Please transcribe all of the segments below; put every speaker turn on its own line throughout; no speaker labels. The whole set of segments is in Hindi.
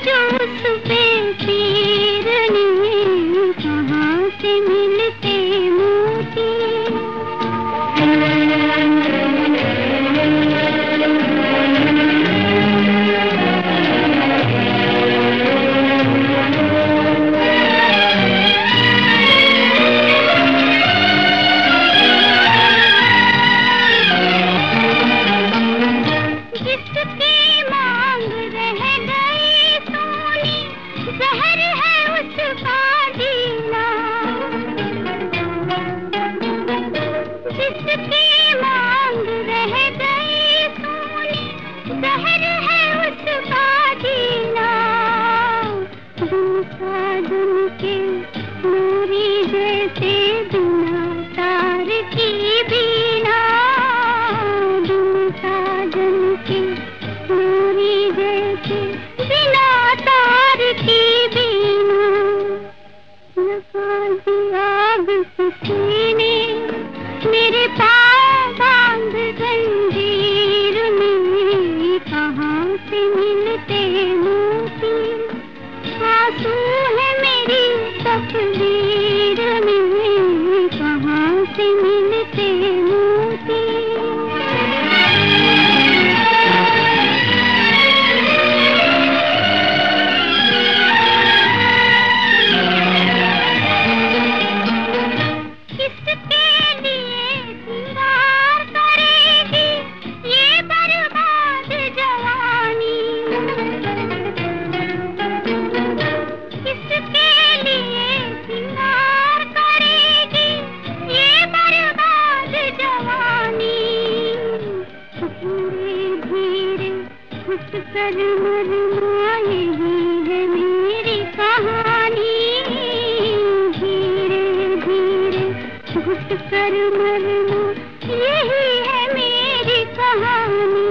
जो उस पे तीरने, कहाँ से मिलते मोती। जिसकी मांग रह गई सोनी, जहर है उसका जीना। जिसकी मांग रह गई सोनी, जहर है उसका जीना। दुम के मोरी जैसे बिना तार की बीना। दुम के मोरी जैसे बिना तार की बीना। लगा दिया आग किसी ने मेरे पाँव बांध जंजीर में, कहाँ से मिलते मोती। आंसू है मेरी तकदीर में, कहाँ से मिलते मोती। कर मरना यही है मेरी कहानी। धीरे धीरे घुट कर मरना यही है मेरी कहानी।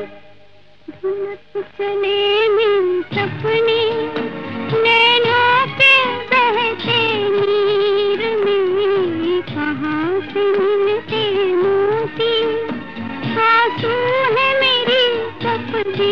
धुलक चले मेरे सपने नैनों के बहते नीर में, कहाँ से मिलते मोती। आंसू है मेरी तकदीर